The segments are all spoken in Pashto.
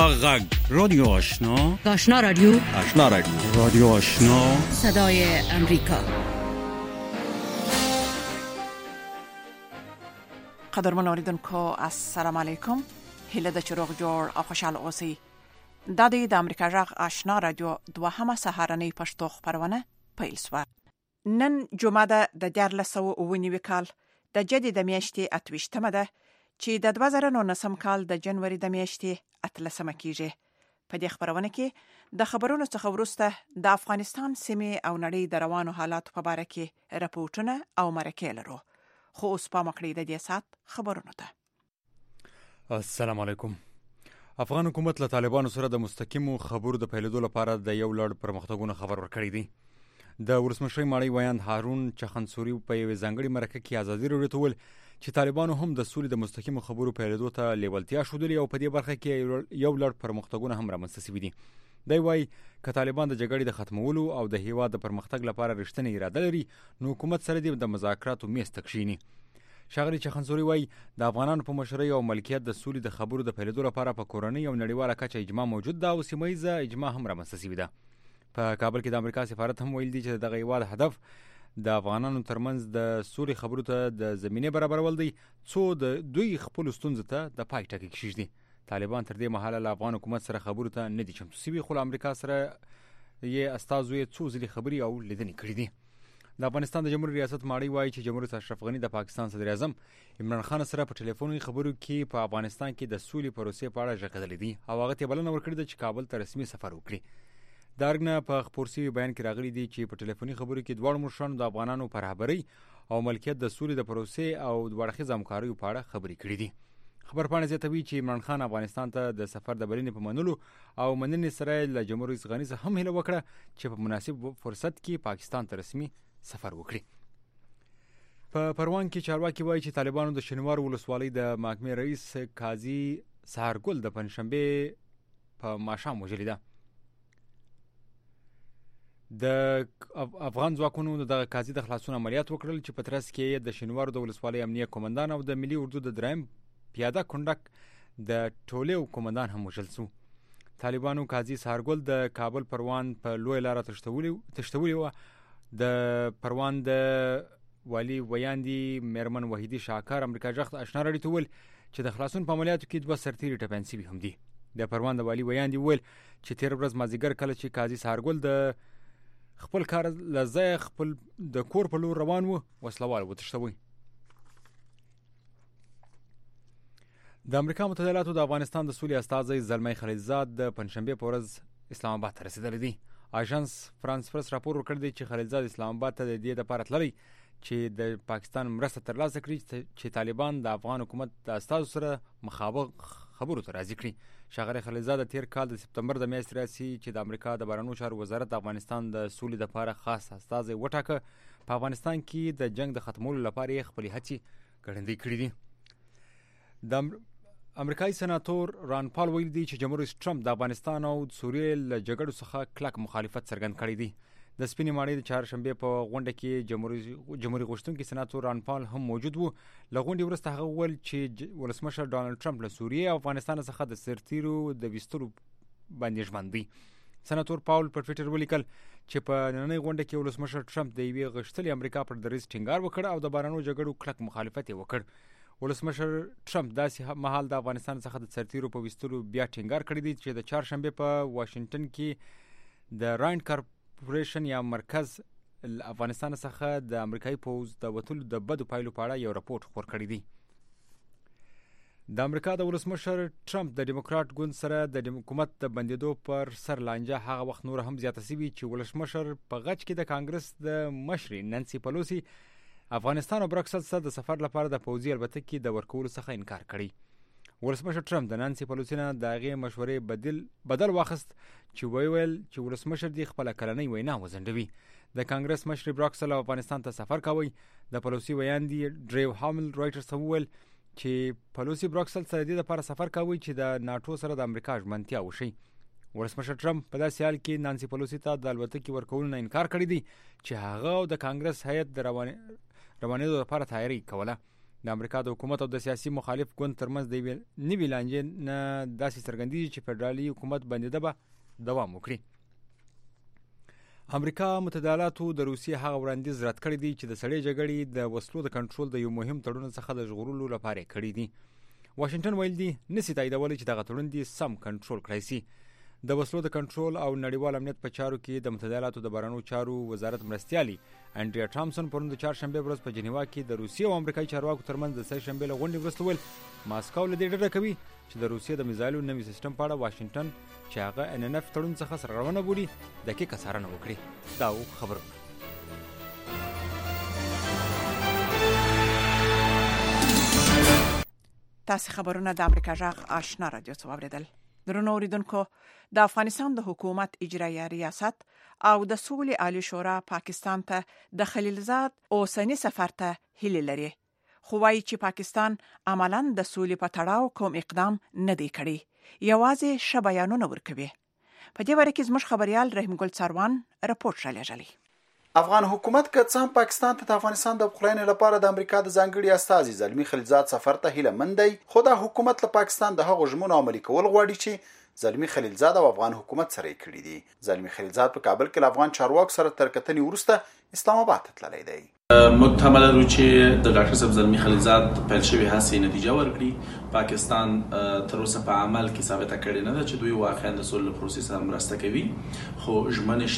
غږ رادیو آشنا، آشنا رادیو، آشنا رادیو، رادیو آشنا، صدای امریکا. قدرمن اوریدونکو السلام علیکم. هیله د چروغ جوړ او خوشاله اوسئ. د امریکا غږ آشنا رادیو دوهمه سهارنۍ پښتو خبرونه پیل شوه. نن جمعه ده د 1409 کال د جدي د میاشتې 28مه ده چې د 2019 کال د جنوري د میاشتې 13مه کیږي. په دې خبرونه کې د خبرونو څخه وروسته د افغانستان سیمې او نړۍ د روانو حالات په اړه کې راپورټونه او مرکې لرو. خو اوس په مکړې د دې سات خبرونه ده. السلام علیکم. افغان حکومت له طالبانو سره د مستقیمو خبرو د پیلېدو لپاره د یو لړ پرمختګونو خبر ورکړی دی. د ولسمشر ماړی ویاند هارون چخنسوري په یوه ځانګړي مرکه کې ازادي راډیو ته وویل چې طالبانو هم د سولې د مستقیمو خبرو پیلېدو ته لیوالتیا ښودلې او په دې برخه کې یو لړ پرمختګونه هم رامنځته شوي دي. دی وایي که طالبان د جګړې د ختمولو او د هیواد د پرمختګ لپاره رښتینې اراده لري نو حکومت سره د مذاکراتو میز ته کښیني. ښاغلي چخنسوري وایي د افغانانو په مشرۍ او ملکیت د سولې د خبرو د پیلېدو لپاره په کورنۍ او نړیواله کچه اجماع موجود ده او سیمه ییزه اجماع هم رامنځته شوې ده. په کابل کې د امریکا سفارت هم ویل دي چې دغه هیواد هدف د افغانانو ترمنځ د سولې خبرو ته د زمینې برابرول دی څو د دوی خپل ستونزو ته د پای ټکی کېږدي. طالبان تر دې مهاله له افغان حکومت سره خبرو ته نه دي چمتو شوي خو له امریکا سره یې استازو یې څو ځلې خبرې او لیدنې کړې دي. د افغانستان د جمهوریت ریاست ماړی وایي چې جمهوریت اشرف غني د پاکستان صدر اعظم عمران خان سره په ټلیفوني خبرو کې په افغانستان کې د سولې پروسې په اړه ژغورلې دي او هغه ته بلنه ورکړې ده چې کابل ته رسمي سفر وکړي. د ارګنه په خپور شوي بیان کې راغلي دي چې په ټلیفوني خبرو کې دواړو مشرانو د افغانانو پر رهبرۍ او ملکیت د سولې د پروسې او د اړخیزو همکاریو په اړه خبرې کړې دي. خبرپاڼه زیاتوي چې عمران خان افغانستان ته د سفر د بلنې په منلو او مننې سره له جمهوریت غني څخه هم هیله وکړه چې په مناسب فرصت کې پاکستان ته رسمي سفر وکړي. په پروان کې چارواکي وایي چې طالبانو د شینوار ولسوالۍ د محکمې رئیس قاضي سهارګل د پنځشنبه په ماښام وژلې ده. د افغان ځواکونو د قاضي د خلاصون عملیات وکړل چې په ترڅ کې د شینوار د ولسوالۍ امنیه قومندان او د ملي اردو د دریم پیاده کندک د ټولې قومندان هم وژل شو. طالبانو قاضي سهارګل د کابل پروان په لوی لار تشتولې و. د پروان د والی ویاندی میرمن وحیدی شاکر امریکا جغت آشنا راډیو ته ویل چې د خلاصون په عملیاتو کې دوه سرتیري ټپیان شوي هم دي. د پروان د والی ویاندی ویل چې تیر ورځ مازیګر کله چې قاضي سهارګل د خپل کار لځای خپل د کور په لور روان و وسلوال وتښتوي. د امریکا متحده ایالاتو د افغانستان د سولې استازی زلمی خلیلزاد د پنځشنبه په ورځ اسلام آباد ته رسیدلی دی. اژانس فرانس پرس راپور ورکړ دی چې خلیلزاد اسلام آباد ته د دې لپاره تللی چې د پاکستان مرسته ترلاسه کړي چې طالبان د افغان حکومت د استازو سره مخابق خبرو ته راضي کړي. ښاغلی خلیلزاد تیر کال د سپتمبر د میاشتې راسي چې د امریکا د بهرنیو چارو وزارت د افغانستان د سولې لپاره خاص استازی وټاکه. په افغانستان کې د جنگ د ختمولو لپاره یې خپلې هڅې ګړندۍ کړې دي. د امریکایي سناتور ران پال ویلي دی چې جمهوریت ټرمپ د افغانستان او سوریې له جګړو څخه کلک مخالفت څرګند کړی دی. د سپینې ماڼۍ د چهارشنبې په غونډه کې جمهوریت غوښتونکي سناتور ران پال هم موجود و. له غونډې وروسته هغه وویل چې ولسمشر ډانلډ ټرمپ له سوریې او افغانستان څخه د سرتیرو د ویستلو باندې ژمن دی. سناتور پاول په ټویټر ولیکل چې په نننۍ غونډه کې ولسمشر ټرمپ د یوې غښتلې امریکا پر دریځ ټینګار وکړ او د بهرنیو جګړو کلک مخالفت یې وکړ. ولسمشر ټرمپ داسې مهال د افغانستان څخه د سرتیرو په ویستلو بیا ټینګار کړی دی چې د چهارشنبه په واشنگټن کې د راینډ کارپوریشن یا مرکز افغانستان څخه د امریکایي پوځ د وتلو د بدو پایلو په اړه یو راپورټ خپور کړی دی. د امریکا د ولسمشر ټرمپ د ډیموکراټ ګوند سره د حکومت د بندیدو پر سر لانجه هغه وخت نور هم زیاته شوې چې ولسمشر په غچ کې د کانګرس د مشرې نانسي پلوسی افغانستان او برکسل سره د سفر لپاره د پوځي البتکې د ورکولو څخه انکار کړی. ولسمشر ټرمپ د نانسي پلوسی نه د هغې مشورې بدل واخیست چې ویل چې ولسمشر دی خپله کلنۍ وینا وځنډوي. د کانګرس مشرې برکسل او افغانستان ته سفر کوي. د پلوسی ویاندی ډریو هامل رایټرز ته وویل چې پلوسی برکسل سره د دې لپاره سفر کوي چې د ناتو سره د امریکا ژمنتیا وشي. ولسمشر ټرمپ په داسې حال کې نانسي پلوسی ته د البتکې ورکولو نه انکار کړی دی چې هغه او د کانګرس هیئت د روانېدو لپاره تیاری کوله. د امریکا د حکومت او د سیاسي مخالف ګوند ترمنځ د نوي لانجې نه داسې څرګندېږي چې فدرالي حکومت بندیده به دوام وکړي. امریکا متحده ایالاتو د روسیې هغه وړاندیز رد کړی دی چې د سړې جګړې د وسلو د کنټرول د یو مهم تړون څخه د ژغورلو لپاره کړی دی. واشنگټن ویل دی نسی تاییدولی چې دغه تړون دی سم کنټرول کړی سي. د وسلو د کنټرول او نړیوال امنیت په چارو کې د متحده ایالاتو د بهرنیو چارو وزارت مرستیالي انډریا ټامسن پرون د چهارشنبه ورځ په جنیوا کې د روسیې او امریکایي چارواکو ترمنځ د سه شنبه له غونډې وروسته ویل ماسکو له دې ډډه کوي چې د روسیې د میزایلو نوي سیستم په اړه واشنگټن چې هغه NNF تړون څخه سرغړونه بولي دقیقه څارنه وکړي. دا خبرونه تاسو خبرونه د امریکا جغ آشنا رادیو څخه اوریدل. درنو اوریدونکو، د افغانستان د حکومت اجرایي ریاست او د سولې عالی شورا پاکستان ته د خلیلزاد اوسنی سفر ته هیله لري، خو وايي چې پاکستان عملاً د سولې په تړاو کوم اقدام نه دی کړی، یوازې شبیانونه ورکوي. په دې وړ کې زموږ خبريال رحیم ګل څاروان رپورټ شالېږي. افغان حکومت که څه هم پاکستان ته د افغانستان د پخلاینې لپاره د امریکا د ځانګړي استازي زلمی خلیلزاد سفر ته هیله مند دی، خو د حکومت له پاکستان د هغو ژمنو عملي کول غواړي چې زلمی خلیلزاد او افغان حکومت سره یې کړي دي. زلمی خلیلزاد په کابل کې له افغان چارواکو سره تر کتنې وروسته اسلام آباد ته تللی دی. محتمل لرو چې د ډاکټر صاحب زلمی خلیلزاد پیل شوی هڅې نتیجه ورکړي. پاکستان تر اوسه په عمل کې ثابته کړې نه ده چې دوی واقعا د سولې پروسس سره مرسته کوي، خو ژمنه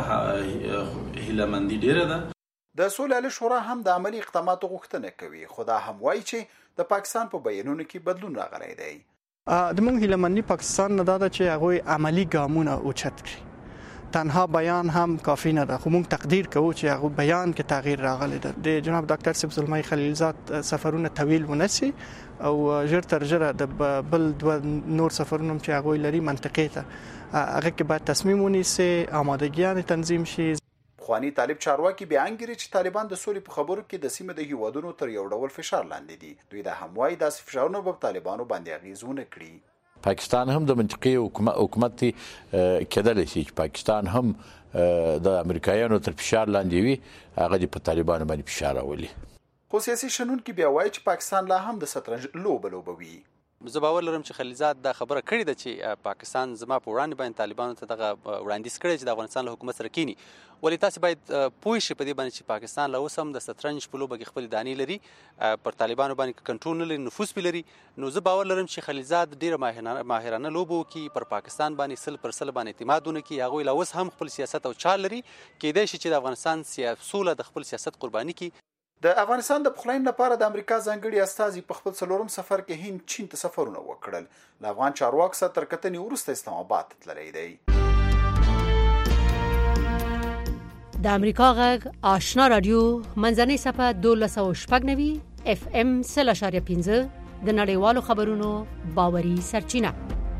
شته، هیله مندي ډیره ده. د سولې عالی شورا هم د عملی اقداماتو غوښتنه کوي، خو دا هم وایي چې د پاکستان په بیانونو کې بدلون راغلی دی. د موږ هیله مندي پاکستان نه ده چې هغه عملی ګامونه اوچت کړي. تنها بیان هم کافی نه ده، خو موږ تقدیر کوو چې هغه بیان کې تغییر راغلی ده. د جناب ډاکټر صاحب زلمی خلیلزاد سفرونه طویل ونسی او ژر تر ژره د بل دوه نور سفرونه چې هغه لري منطقې ته هغه کې باید تصمیم ونیسي، آمادګیان تنظیم شي. خوانی طالب چارواکي بیان کړي چې طالبان د سولې په خبرو کې د سیمې د هیوادونو تر یو ډول فشار لاندې دي. دوی د هموای داسې فشارونه په طالبانو باندې اغیزونه کړي. پاکستان هم د منطقي حکومت کېدلی شي چې پاکستان هم د امریکایانو تر فشار لاندې وي، هغه په طالبانو باندې فشار راولي. خو سیاسي شنونکي بیا وایي چې پاکستان لا هم د شطرنج لوبه وي. زه باور لرم چې خلیلزاد دا خبره کړې ده چې پاکستان زما په وړاندې باندې طالبانو ته دغه وړاندیز کړی چې د افغانستان له حکومت سره کینی، ولې تاسو باید پوه شئ په دې باندې چې پاکستان لا اوس هم د شطرنج په لوبه کې خپل دانې لري، پر طالبانو باندې کنټرول نه لري، نفوذ پې لري. نو زه باور لرم چې خلیلزاد ډیره ماهرانه لوبه وکړي، پر پاکستان باندې 100% باندې اعتماد ونه کړي. هغوی لا اوس هم خپل سیاست او چال لري، کېدای شي چې د افغانستان سوله د خپل سیاست قرباني کړي. د افغانستان د پخلاینې لپاره د امریکا ځانګړي استازي په خپل څلورم سفر کې هند چین ته سفرونه وکړل. له افغان چارواکو سره تر کتنې وروسته اسلام آباد ته تللی دی. د امریکا غږ آشنا رادیو منځنۍ صفحه 1290 FM 0.5 د نړیوالو خبرونو باوري سرچینه.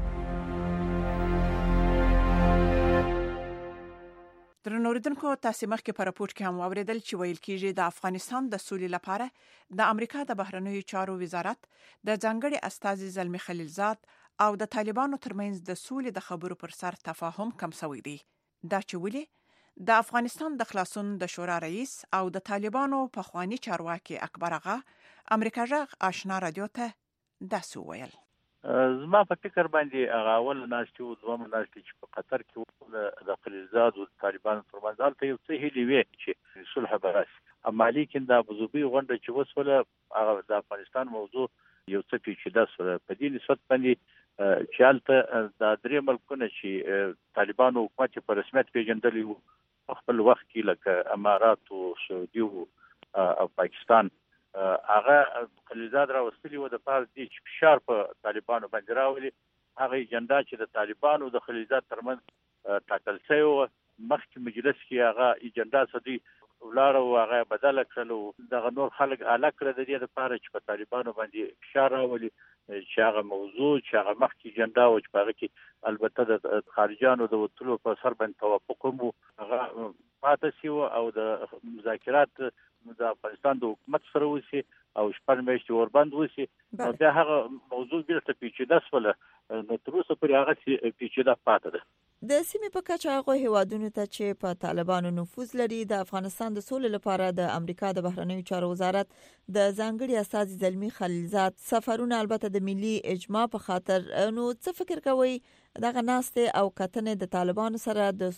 درنو اوریدونکو، تاسو مخکې په راپورټ کې هم واوریدل چې ویل کېږي د افغانستان د سولې لپاره د امریکا د بهرنیو چارو وزارت د ځانګړي استازي زلمی خلیلزاد او د طالبانو ترمنځ د سولې د خبرو پر سر تفاهم کم شوی دی. دا چې ولې د افغانستان د خلاصون د شورا رئیس او د طالبانو پخوانی چارواکي اکبر آغا امریکا جغ آشنا رادیو ته داسې وویل. زما په فکر باندې هغه اول ناشته او دوه ناشته چې په قطر کې د خلیلزاد او طالبانو ترمنځ هلته یو څه هیلې وي چې صلح به راشي، اما لیکن د ابوظبي غونډه چې وسوله هغه د افغانستان موضوع یو څه پیچیده سره په دې نسبت باندې چې هلته د درې ملکونه چې طالبانو حکومت په رسمیت پیژندلی وو په خپل وخت کې لکه امارات او سعودي او پاکستان، هغه خلیلزاد راوستلی و د پاره دي چې فشار په طالبانو باندې راولي. هغه اجنډا چې د طالبانو د خلیلزاد ترمنځ ټاکل شوی و، مخکې مجلس کې هغه اجنډا سدي ولاړ او هغه بدل کړل. دغه نور خلک اعلی کړ د دې لپاره چې په طالبانو باندې فشار راولي چې هغه موضوع چې هغه مخکې اجنډا و چې هغه کې البته د خارجانو د وټلو په سر باندې توافق هم هغه پاتې شو او د مذاکرات د افغانستان د حکومت سره وسی او شپږ میاشتې وربند وسی، نو دا هغه موضوع بیرته پیچیده شوله. نو تر اوسه پورې هغه پیچیده پاتې ده. د سیمې په کچه هغه هیوادونو ته چې په طالبانو نفوذ لري د افغانستان د سولې لپاره د امریکا د بهرنیو چارو وزارت د ځانګړي استازي زلمی خلیلزاد سفرونه البته د ملي اجماع په خاطر، نو څه فکر کوي دغه ناستې او کتنې د طالبانو سره د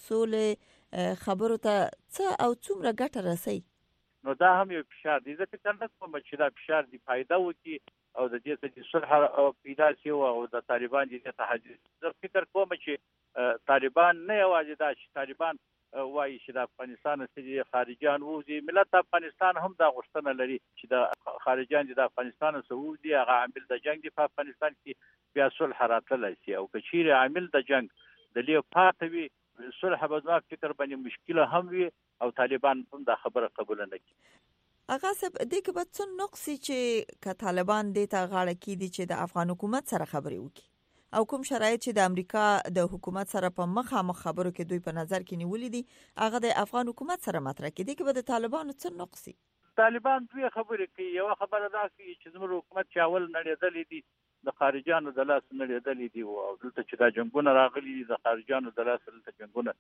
سولې خبرو ته څه او څومره ګټه رسي؟ نو دا هم یو فشار دی، زه فکر نه کوم چې دا فشار دی فایده وکړي او د دې څخه صلح پیدا شي او د طالبان دې تحدي. زه فکر کوم چې طالبان نه یوازې دا چې طالبان وایي چې د افغانستان څخه خارجيان وځي، ملت افغانستان هم دا غوښتنه لري چې د خارجيان د افغانستان څخه وځي، هغه عامل د جنگ په افغانستان کې بیا صلح راتللی شي، او کچیر عامل د جنگ د لیو پاتوي صلح به زما فکر باندې مشکله هم وي او طالبان هم دا خبره قبول نه کوي. اغا صاحب دې کې به څه نقص چې که طالبان دې ته غاړه کیدي چې د افغان حکومت سره خبرې وکړي او کوم شرایط چې د امریکا د حکومت سره په مخامخ خبرو کې دوی په نظر کې نیولې دي هغه د افغان حکومت سره مطرح کړي، دې کې به د طالبانو څه نقص وي؟ طالبان دوی خبرې کوي، یو خبره دا کوي چې زموږ حکومت چې اول نړیدلې دي د خارجيانو د لاس نړیدلې دي او دلته چې دا جنگونه راغلي دي د خارجيانو د لاس دلته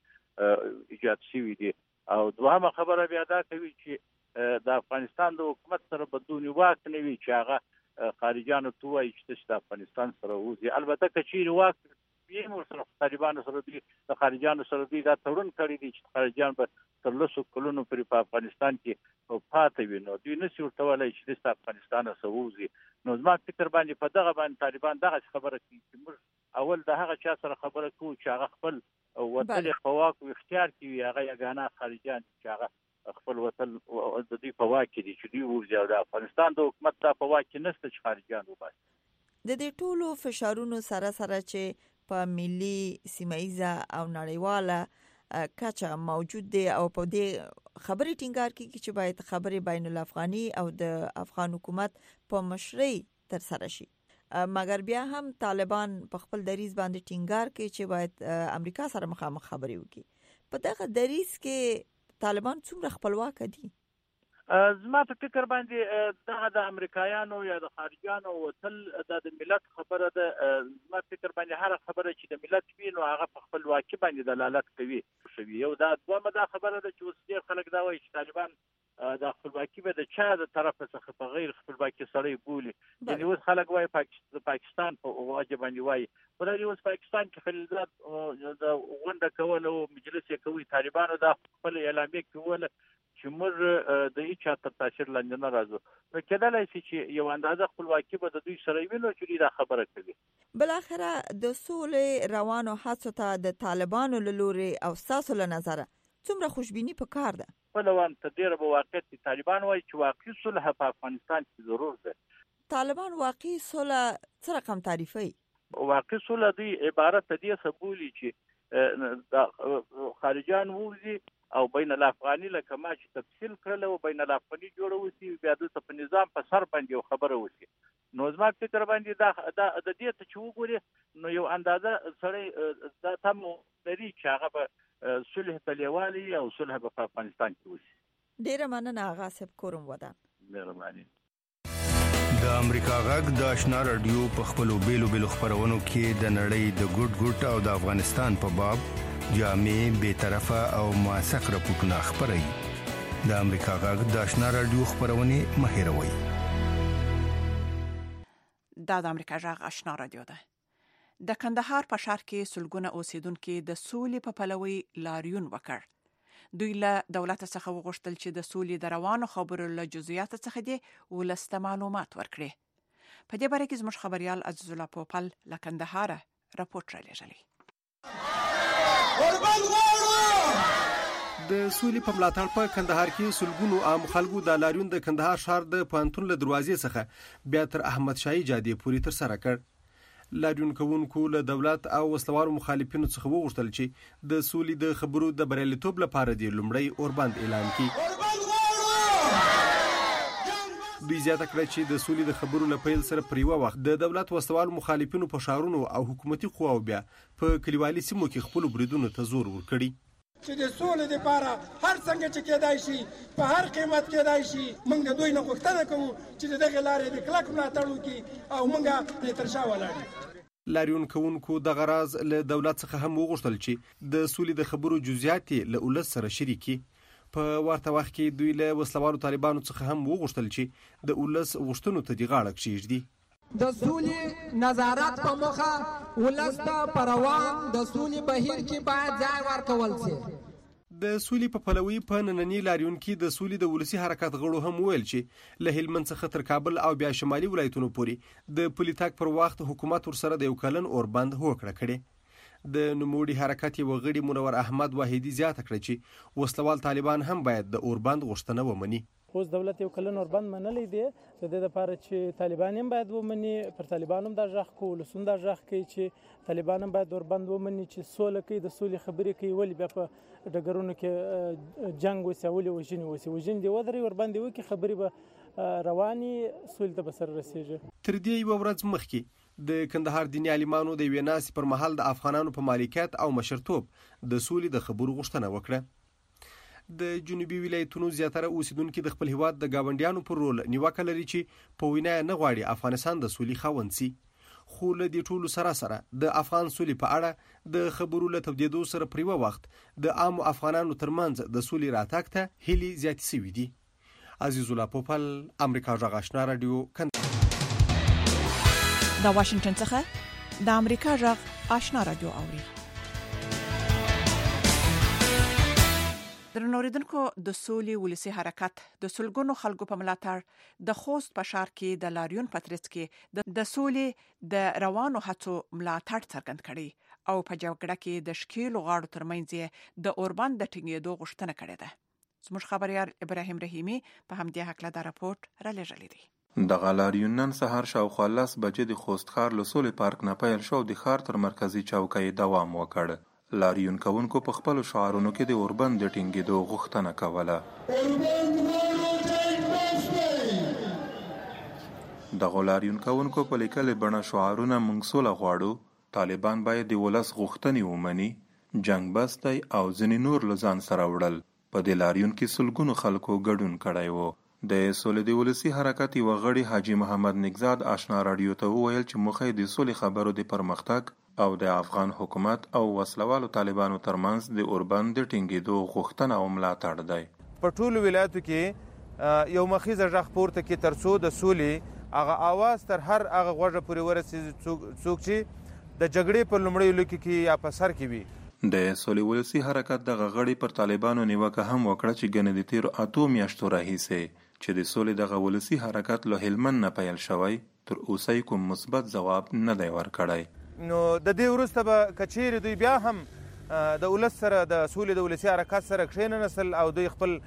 جنگونه ایجاد شوي دي. او دوهمه خبره بیا دا کوي چې د افغانستان د حکومت سره بدون واک نه وي چې هغه خارجيانو ته وایي چې د افغانستان سره وځي. البته کچیر واک یې مو سره طالبانو سره دي د خارجيانو سره دي دا تړون کړی دي چې خارجيان به تر 200 کلونو پورې په افغانستان کې پاتې وي، نو دوی نشي ورته ویلای چې د افغانستان سره وځي. نو زما فکر باندې په دغه باندې طالبان دغه خبره کوي چې موږ اول د هغه چا سره خبره کوو چې هغه خپل وطن په واک او اختیار کې هغه یګانه خارجيان چې هغه خپل وطن د دې په واک کې دي چې دوی وځي او د افغانستان د حکومت په واک کې نشته چې خارجيان وباسي. د دې ټولو فشارونو سره چې په ملي سیمایزه او نړیواله کچه موجود دي او په دې خبرې ټینګار کوي چې باید خبرې بین الافغاني او د افغان حکومت په مشرۍ تر سره شي، مګر بیا هم طالبان په خپل دریځ باندې ټینګار کوي چې باید امریکا سره مخامخ خبرې وکړي. په دغه دریځ کې طالبان څومره خپلواک دي؟ زما په فکر باندې دغه د امریکایانو یا د خارجيانو وتل د ملت خبره ده. زما فکر باندې هر خبره چې د ملت وي نو هغه په خپل واکي باندې دلالت کوي. یو دا دومره دا خبره ده چې اوس ډېر خلک دا وایي چې طالبان د خپلواکي به د چا د طرف څخه په غیر خپلواکي سره بولي، یعنی اوس خلک وایي پاکستان په واجب باندې وایي، خدای اوس پاکستان کې خلیلزاد د غونډه کول او مجلس یې کوي، طالبانو دا خپل اعلامیه کوله چې موږ د هیڅ تر تاثیر لاندې نه راځو، نو کېدلای شي چې یو اندازه خپلواکي به د دوی سره وي نو چې دا خبره کوي. بل اخره د سولې روانو هڅو ته د طالبانو له لوري او تاسو له نظره څومره خوشبیني پکار ده؟ ولوان تدیر به واقعیت طالبان وایي چې واقعي صلح په افغانستان کې ضرور ده. طالبان واقعي صلح څه رقم تعریفوي؟ واقعي صلح دی عبارت دې سبولي چې خارجيان وځي او بین الافغاني لکه ما چې تفصیل کړل او بین الافغاني جوړ وسی بیا د په نظام په سر باندې خبره وسی. نو زما فکر باندې دا د دې ته چې وګوري نو یو اندازه سره دا تم لري چې هغه به صلح تلیوالي او صلح په افغانستان کې وسی. ډیره مننه آغا صاحب کوم ودان. مهرباني. د امریکا غږ د آشنا رادیو په خپلو بیلو خبرونو کې د نړۍ د ګډ او د افغانستان په باب جامع بی‌طرفه او موثق راپورټونه خبري. د امریکا غږ د آشنا رادیو خبرونه مهیروي. د امریکا غږ آشنا رادیو ده. د کندهار په ښار کې سلګونه اوسیدونکو د سولې په پلوي لاریون وکړ. دوی له دولت څخه وغوښتل چې د سولې د روانو خبرو له جزئیات څخه دي ولسته معلومات ورکړي. په دې باره کې زموږ خبريال عزیز الله پوپل له کندهار راپورټ رالیږلی. د سولې په ملاتړ په کندهار کې سلګونو عام خلکو د لاریون د کندهار ښار د پوهنتون له دروازې څخه بیا تر احمد شاهي جادې پورې تر سره کړ. لاریون کوونکو له دولت او وسلوارو مخالفینو څخه وغوښتل چې د سولې د خبرو د بریالیتوب لپاره د لومړی اوربند اعلان کړي. دوی زیاته کړه چې د سولې د خبرو له پیل سره پر یو وخت د دولت وسلوارو مخالفینو په شهرونو او حکومتي قواو بیا په کلیوالي سیمو کې خپل بریدونو ته زور ورکړي. چې د سولې لپاره هر څنګه چې کېدای شي په هر قیمت کېدای شي موږ د دوی نه غوښتنه کوو چې دغه لارې د کلک ملاتړ وکړي او موږ یې تر شا ولاړ لاریون کوونکو د غراز له دولت څخه هم وغوښتل چې د سولې د خبرو جزئیات له ولس سره شریکي. په ورته وخت کې دوی له وسلوالو طالبانو څخه هم وغوښتل چې د ولس غوښتنو ته دی غاړه کېږدي. د سولې نظارت په موخه ولس ته په روان د سولې بهیر کې باید ځای ورکول شي. د سولې په پلوي په نننی لاریون کې د سولې د ولسی حرکت غړو هم ویل چې له هلمند څخه تر کابل او بیا شمالي ولایتونو پورې د پولیټاک پر وخت حکومت ورسره د یو کلن اوربند هوکړه کړې. د نوموړي حرکت یو غړي منور احمد واحدي زیاته کړه چې وسلوال طالبان هم باید د اوربند غوښتنه ومني. اوس دولت یو کلن اوربند منلې دی د دې لپاره چې طالبان هم باید ومني، پر طالبانو هم دا ژغ کو، ولسونه دا ژغ کوي چې طالبان هم باید اوربند ومني چې سوله کوي، د سولې خبرې کوي، ولې بیا په ډګرونو کې جنگ وسي، ولې وژنې وسي، وژنې دی ودرې ورباندې وکړي، خبرې به رواني، سولې ته به سره رسېږي. تر دې یوه ورځ مخکې د کندهار دیني عالمانو د یوې ناستې پر مهال د افغانانو په مالکیت او مشرتوب د سولې د خبرو غوښتنه وکړه. د جنوبي ولایتونو زیاتره اوسیدونکو د خپل هیواد د گاونډیانو پر رول نیوکه لري چې په وینا نه غواړي افغانستان د سولې خاوند شي. خو له دې ټولو سره د افغان سولې په اړه د خبرو له تبدیدو سره پر یوه وخت د عام افغانانو ترمنځ د سولې راتګ ته هیلې زیاتې شوې دي. عزیز الله پوپل، امریکا غږ آشنا رادیو، د واشنگټن څخه د امریکا غږ آشنا رادیو اوري. درنوریدونکو، د سولې ولسی حرکت د سلګونو خلکو په ملاتړ د خوست په ښار کې د لاریون پترس کې د سولې د روانو هڅو ملاتړ څرګند کړي او په جګړه کې د شکیلو غاړو ترمنځ د اوربند د ټینګېدو غوښتنه کړې ده. زموږ خبريال ابراهیم رحیمی په همدې حق له راپورټ را لېږلی دی. د غلاریون نن سهار شاوخوا 10 بجې د خوست ښار له سولې پارک نه پیل شو، د ښار تر مرکزی چوکۍ دوام وکړ. لاریون کوونکو په خپل شعارونو کې د اوربند د ټینګېدو غوښتنه کوله. د لاریون کوونکو په لیکلې بڼه شعارونه موږ سوله غواړو، طالبان باید د ولس غوښتنې ومني، جنگ بس دی او ځینې نور له ځان سره وړل. په دې لاریون کې سلګونو خلکو ګډون کړی و. د سولې د ولسی حرکت یو غړي حاجی محمد نگزاد آشنا رادیو ته وویل چې مخه د سولې خبرو د پرمختګ او د افغان حکومت او وسلوالو طالبانو ترمنځ د اوربند د ټینګېدو غوښتنه او ملاتړ دی. په ټولو ولایتو کې یو مخیزه غږ پورته کې ترڅو د سولې هغه आवाज تر هر هغه غوږه پورې ورسېږي څوک چې د جګړې په لومړیو لکو کې یا په سر کې وي. د سولې ولسی حرکت دغه غړي پر طالبانو نیوکه هم وکړه چې ګنې د تیرو 8 میاشتو راهیسې چې د سولې دغه ولسی حرکت له هلمند نه پیل شوی، تر اوسه کوم مثبت ځواب نه دی ورکړی. نو د دې وروسته به کچېرې دوی بیا هم د ولس سره د سولې د ولسی حرکت سره کښېننستل او دوی خپل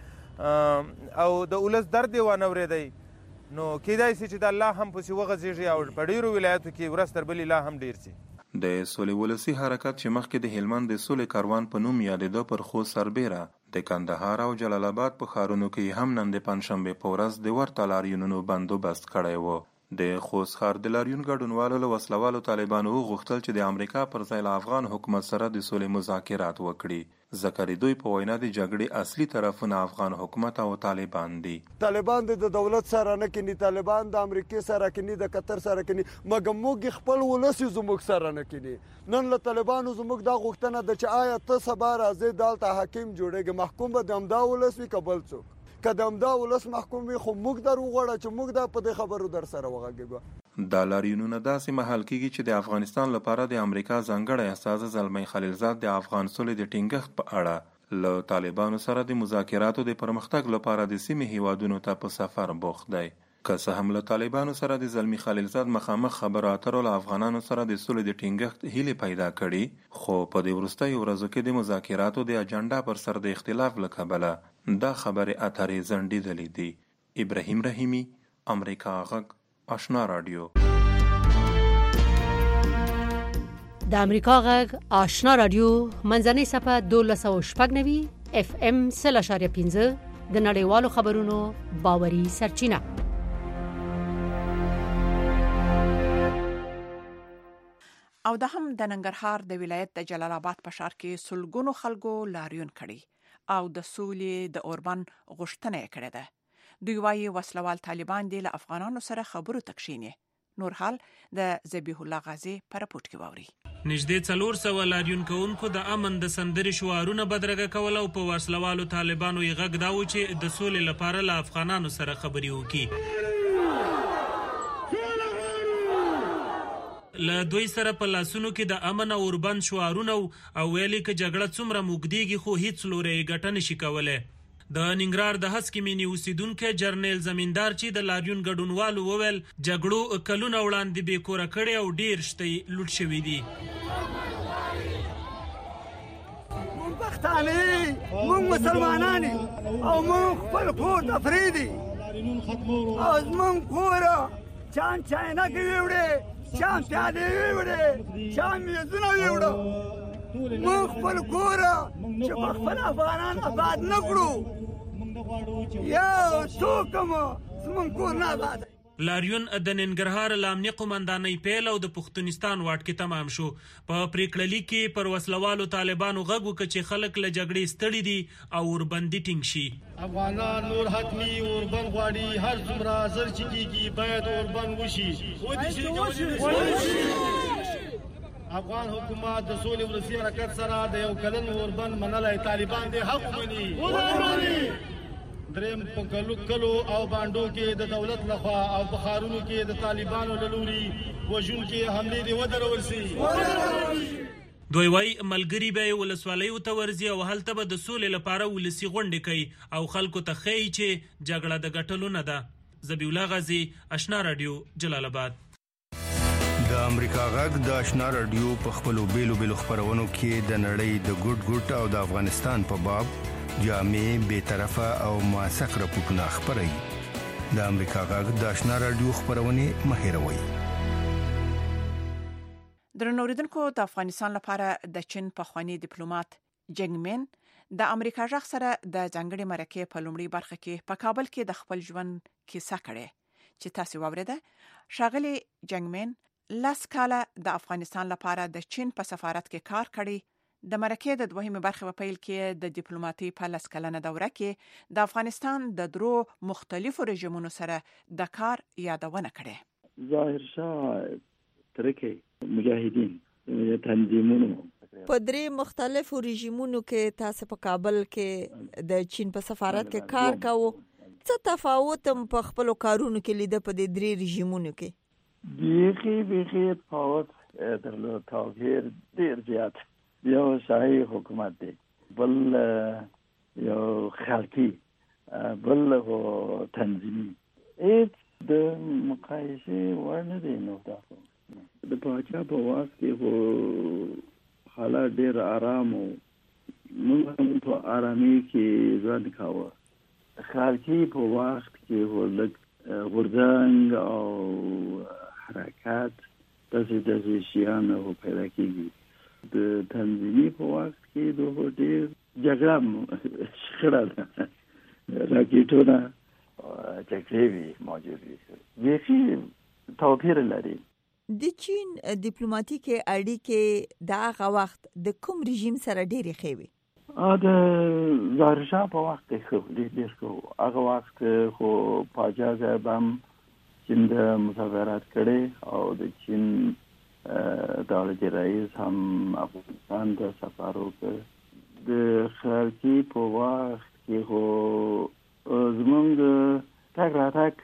او د ولس درد یې وانه اورېدی، نو کیدای شي چې د الله هم پسې وغځېږي او په ډېرو ولایتو کې ورځ تر بلې لا هم ډېر شي. د سولې ولسی حرکت چې مخکې د هلمند د سولې کاروان په نوم یادېده، پر خوست سربیره د کندهار او جلال آباد په ښارونو کې هم نن د پنجشنبې په ورځ د ورته لاریونونو بندوبست کړی و. د خوست ښار د لاریون ګډونوالو له وسلوالو طالبانو وغوښتل چې د امریکا پر ځای له افغان حکومت سره د سولې مذاکرات وکړي، ځکه د دوی په وینا د جګړې اصلي طرفونه افغان حکومت او طالبان دي. طالبان د دولت سره نه کینی، طالبان د امریکا سره کینی، د قطر سره کینی، مګر موږ خپل ولس زموږ سره نه کینی. نن له طالبانو زموږ دا غوښتنه ده چې آیا ته سبا راځي دلته حاکم جوړېږي، محکوم به د همدا ولس وي که بل څوک. که د همدا ولس محکوم وي، خو موږ در وغواړه چې موږ دا په دې خبرو در سره وغږېږو. دا لاریونونه داسې مهال کېږي چې د افغانستان لپاره د امریکا ځانګړی استازی زلمی خلیلزاد د افغان سولې د ټینګښت په اړه له طالبانو سره د مذاکراتو د پرمختګ لپاره د سیمې هیوادونو ته په سفر بوخت دی. که څه هم له طالبانو سره د زلمی خلیلزاد مخامخ خبرو اترو له افغانانو سره د سولې د ټینګښت هیلې پیدا کړي، خو په دې وروستیو ورځو کې د مذاکراتو د اجنډا پر سر د اختلاف له کبله دا خبرې اترې ځنډېدلې دي. ابراهیم رحیمی، امریکا غږ آشنا رادیو. د امریکا غږ آشنا رادیو منځنۍ صفحه 1290 FM 0.5 د نړیوالو خبرونو باوري سرچینه. او د هم د ننګرهار د ولایت د جلال آباد په ښار کې سلګونو خلکو لاریون کړي او د سولې د اوربند غوښتنه یې کړې ده. دوی وايي وسلوال طالبان دې له افغانانو سره خبرو ته کښېني، نور حال د ذبیح الله غازی په راپورټ کې واوري. نږدې 400 لاریون کوونکو د امن د سندرې شعارونه بدرګه کول او په وسلوالو طالبانو یې غږ دا و چې د سولې لپاره له افغانانو سره خبرې وکړي. له دوی سره په لاسونو کې د امن او اوربند شعارونه او ویلي که جګړه څومره موږدېږي خو هیڅ لوری یې ګټه نشي کولی. د ننګرهار د هسکې مینې اوسیدونکی جرنیل زمیندار چې د لاریون ګډونوالو وویل جګړو کلونه وړاندې بې کوره کړي او ډېر شته یې لوټ شوي دي. مونږ پښتانه مونږ مسلمانان او مونږ خپل کور ته پرېږدي او زمونږ کوره چان چاینکې ویوړې چان پیالې ویوړې چان میزونه ویوړه مونږ خپل کوره چې په خپل افغانان آباد نه کړو یا څوک مو زمونږ کور نه آباد. لاریون د ننګرهار له امنیه قومندانۍ پیل او د پښتونستان واټ کې تمام شو. په پریکړلي کې پر وسلوالو طالبانو غږ وکړ چې خلک له جګړې ستړي دي او اوربندي ټینګ شي. افغانان نور حتمي اوربند غواړي، هر څومره زر چې کېږي باید اوربند وشي. افغان حکومت د سولې ولسي حرکت سره د یو کلن اوربند منلی طالبان دې حق ومني. دریم په کلو او بانډو کې د دولت لخوا او په ښارونو کې د طالبانو له لوري وژونکي حملې دې ودرول سي. دوی وایي ملګري به یې ولسوالیو ته ورځي او هلته به د سولې لپاره ولسي غونډې کوي او خلکو ته ښیي چې جګړه د ګټلو نه ده. ذبیح الله غازی، اشنا رادیو، جلال آباد. د امریکا غږ د اشنا رادیو په خپلو بیلو خپرونو کې د نړۍ د ګډ او د افغانستان په باب جامع، بی‌طرفه او موثق راپورټونه خپروي. د امریکا غږ د اشنا رادیو خپرونې مه هېروئ. درنو اوریدونکو، د افغانستان لپاره د چین پخوانی ډیپلوماټ جنګ مین د امریکا غږ سره د ځانګړي مرکې په لومړي برخه کې په کابل کې د خپل ژوند کیسه کړې چې تاسو واوریده. ښاغلي جنګ مین 10 کاله د افغانستان لپاره د چین په سفارت کې کار کړی. د مرکې د دوهمې برخې په پیل کې د ډیپلوماټۍ په 10 کلنه دوره کې د افغانستان د درو مختلفو رژیمونو سره د کار یادونه کړې. ظاهر شاه ترکي مجاهدین تنظیمونو په درې مختلفو رژیمونو کې تاسو په کابل کې د چین په سفارت کې کار کاوه. څه تفاوت په خپل کارونو کې لیده په دې درې رژیمونو کې؟ بیخي تفاوت درلود، توپیر ډیر زیات. یو شاهي حکومت دی، بل یو خلقي، بل هو تنظیمي. هیڅ د مقایسې وړ نه دی. نو دا د پاچا په واس کې هو حالات ډېر آرام و، موږ هم په آرامۍ کې ژوند کاوه. خلقي په وخت کې هو لږ غورځنګ او حرکات داسې شیان هو پیدا کېږي. د تنظیمي په وخت کې د ډېر جګړه شخړه ده، راکېټونه جګړې وي موجود وي. بیخي توپیر لري. د چین ډیپلوماټیکې اړیکې د هغه وخت د کوم رژیم سره ډېرې ښې وي؟ د ظاهر شاه په وخت کې ښه، ډېر ښه. هغه وخت خو پاچا صاحب هم چین ته مسافرت کړی او د چین دولتي رئیس هم افغانستان ته سفر وکړ. د خلقي په وخت کې خو زمونږ تګ راتګ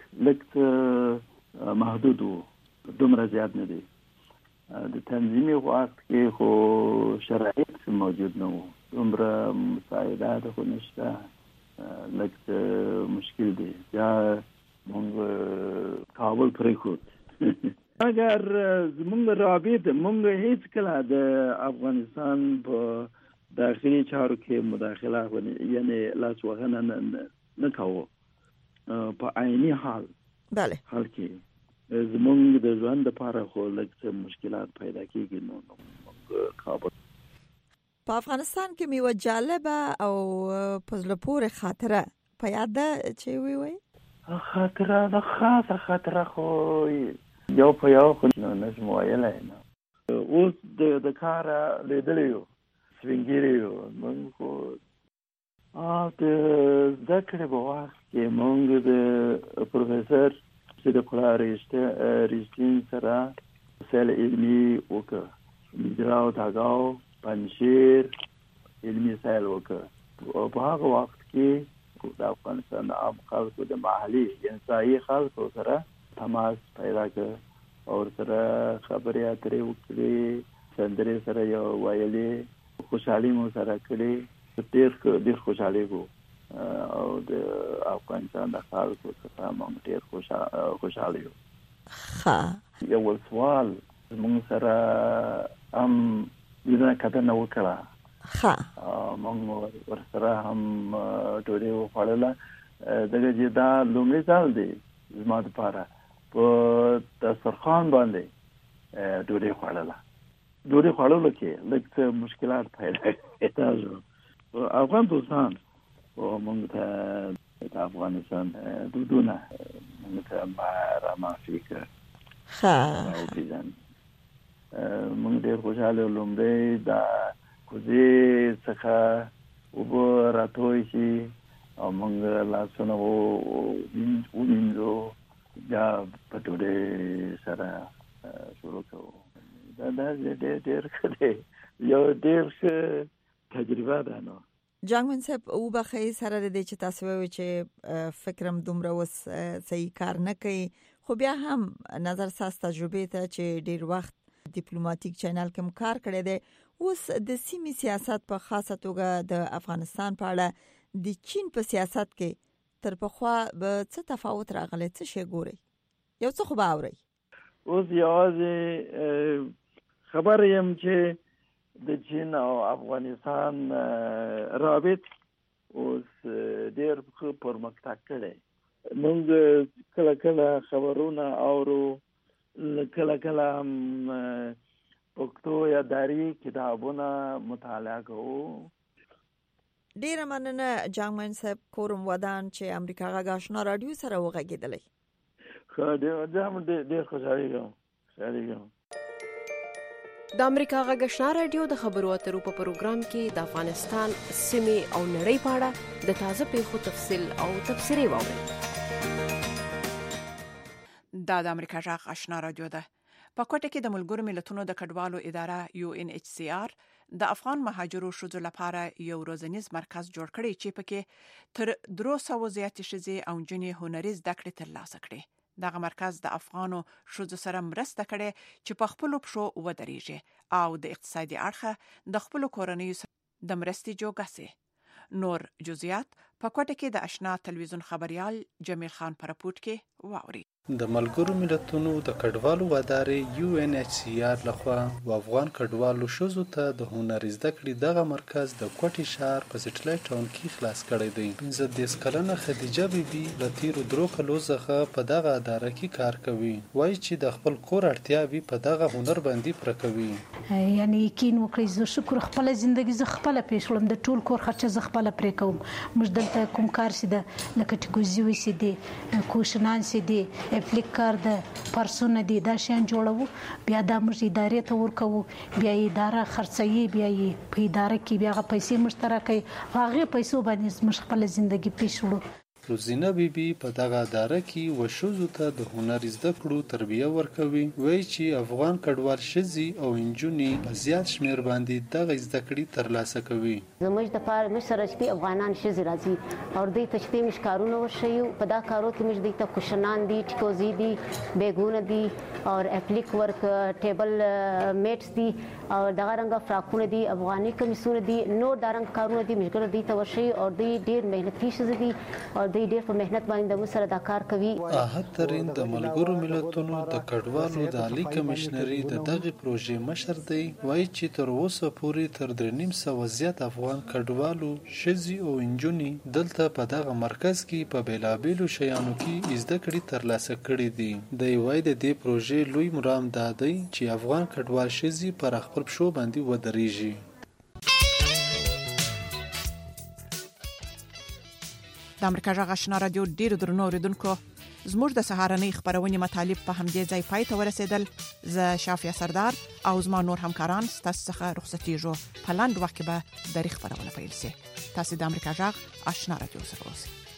لږ محدود و، دومره زیات نه دی. د تنظیمي وخت کې خو شرایط موجود نه و، دومره مساعدات خو نشته، لږ مشکل دی. یا مونږ کابل پرېښود. اگر زمونږ رابط مونږ هیڅ کله د افغانستان په داخلي چارو کې مداخله یعنی لاس وهنه نه کوو په عیني حال. بله. حال کې زمونږ د ژوند لپاره خو لږ مشکلات پیدا کېږي. نو مونږ کابل. په افغانستان کې مې یوه جالبه او په زړه پورې خاطره په یاد ده چې ووایي؟ خاطره ده، خاصه خاطره خو یو په یو خو نشم ویلی نه. اوس د کاره لیدلی یو، سپین ږیري یو. موږ خو د زده کړې په وخت کې موږ د پروفیسر صدق الله رشتین سره وسایل علمي وکړه مجراو تاګاو پنځیر علمي وسایل وکړه او په هغه وخت کې د افغانستان د عام خلکو د محلي انسایي خلکو سره تماس پیدا کړ او سره خبرې اترې وکړې سندرې سره یو ویلې خوشحالي مو سره کړې ډېر خوشحالي وو او د افغانستان د خلکو څخه موږ ډېر خوشحالي یو. ښه یو سوال موږ سره هم لیدنه کتنه وکړه. ښه موږ ورسره هم ډوډۍ وخوړله. دغه چې دا لومړی ځل دی زما دپاره په دسترخوان باندې ډوډۍ خوړله. ډوډۍ خوړلو کې لږ څه مشکلات پیدا شو. افغان دوستان و موږ ته د افغانستان دودونه موږ ته رامعرفي کړه. او پیژن موږ ډېر خوشحاله لومړی د کوزې څخه اوبه راتوی شي او موږ لاسونه ومینځو بیا په ډوډۍ سره شروع کوو. دا ډېر ښه دی، یو ډېر ښه تجربه ده. نو جانګمن صاحب او بخې سره د دې چې تاسو وایي چې فکرم دومره وس صحیح کار نه کوي، خو بیا هم نظر ساس تجربه ته چې ډیر وخت ډیپلوماټیک چینل کې کار کړی دی، اوس د سیمې سیاست په خاصه توګه د افغانستان په اړه د چین په سیاست کې تر پخوا به څه تفاوت راغلی؟ څه شی ګوري؟ یو څه خو به اورئ. اوس یوازې خبر یم چې د چین او افغانستان رابط اوس ډېر ښه پرمختګ کړی. موږ کله کله خبرونه اورو، کله کله هم پښتو یا داری کتابونه مطالعه کوو. ډېره مننه جانګمن صاحب کورم ودان چې امریکا غږ آشنا رادیو سره وغږېدلی. ډېر خوشحالي کوم. د امریکا غږ آشنا رادیو د خبرو اترو په پروګرام کې د افغانستان سیمې او نړۍ په اړه د تازه پیښو تفصیل او تبصرې واورئ. دا د امریکا غږ آشنا رادیو ده. په کوټه کې د ملګرو ملتونو د کډوالو اداره UNHCR د افغان مهاجرو شوزو لپاره یو روزنیز مرکز جوړ کړی چې پکې تر 300 زیاتې ښځې او نجونې هنري زده کړې ترلاسه کړي. دغه مرکز د افغانو ښځو سره مرسته کړې چې په خپلو پښو ودرېږي او د اقتصادي اړخه د خپلو کورنیو سره د مرستې جوګه سي. نور جزئیات په کوټه کې د آشنا تلویزیون خبريال جمیل خان په راپورټ کې واوري. د ملګرو ملتونو د کډوالو ادارې UNHCR لخوا و افغان کډوالو ښځو ته د هنر زده کړې دغه مرکز د کوټې شهر په سټلایټ ټاون کې خلاص کړی دی. 15 کلنه خدیجه بیبي له تیرو 3 کلو څخه په دغه اداره کې کار کوي. وایي چې د خپل کور اړتیاوې په دغه هنر باندې پوره کوي. یعنی یقین وکړئ زه شکر خپل ژوندۍ زه خپل پیښلم، د ټول کور خرچه زه خپل پرې کوم. موږ دلته کوم کار سي د لکه ټیکوزي وي سي دي کوشنان سي دي اپلیک کار د پرسونه دي دا شان جوړو، بیا د موږ ادارې ته ورکو، بیا اداره خرڅي، بیا په اداره کې بیا پیسې مشترکي، هغه پیسو باندې موږ خپل ژوندۍ پیښلو. روزینا بیبي په دغه اداره کې وښځو ته د هنر زده کړو تربیه ورکوي. وایي چې افغان کډوال ښځې او نجونې په زیات شمیر باندې دغه زده کړې ترلاسه کوي. زموږ د پاره مش سره چې افغانان ښځې راځي او دوی ته چې مش کارونه وشي په دا کارو کې مش دوی ته کوشنان دي، ټیکوزي دي، بیګونه دي او اپلیک ورک ټیبل میټس دي او دغه رنګه فراکونه دي، افغاني کمیسونه دي، نور دا رنګ کارونه دي مشګر دوی ته وشي او دوی ډیر مهنتي ښځې دي او دوی ډیر په مهنت باندې د سره دا کار کوي. احد ترين د ملګرو ملتونو د کډوالو د عالی کمشنري د دغه پروژې مشر دی. وایي چې تر اوسه پورې تر 350 زیات افغان کډوالو ښځې او نجونې دلته په دغه مرکز کې په بیلابیلو شیانو کې زده کړې ترلاسه کړې دي. د وایي د دې پروژې لوی مرام دا دی چې افغان کډوال ښځې پر خپل پښو باندې ودرېږي. د امریکا غږ آشنا رادیو ډیرو درنو اوریدونکو، زموږ د سهارنۍ خبرونې مطالب په همدې ځای پای ته ورسېدل. زه شافیا سردار او زما نور همکاران ستاسو څخه رخصتېږو. په لاندې وخت کې به د خبرونه پیل شي. تاسو د امریکا غږ آشنا رادیو سره اوسئ.